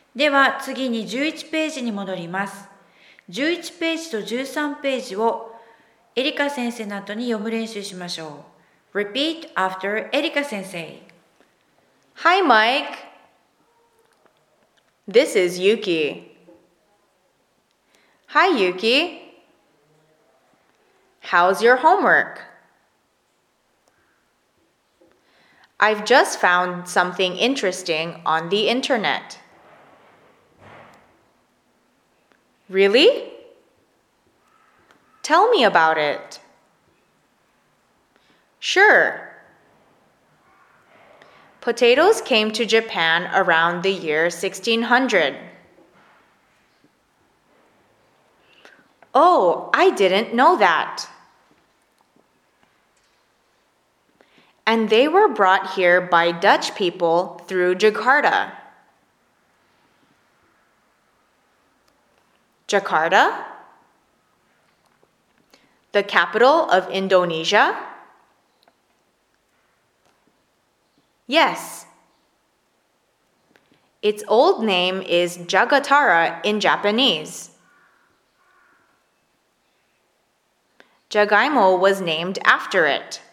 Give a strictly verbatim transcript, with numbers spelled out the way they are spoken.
では次にじゅういちページに戻ります。じゅういちページとじゅうさんページをエリカ先生の後に読む練習しましょう。Repeat after エリカ先生。 Hi, Mike. This is Yuki. Hi, Yuki. How's your homework? I've just found something interesting on the internet. Really? Tell me about it. Sure. Potatoes came to Japan around the year sixteen hundred. Oh, I didn't know that. And they were brought here by Dutch people through Jakarta. Jakarta? The capital of Indonesia? Yes. Its old name is Jagatara in Japanese. Jagaimo was named after it.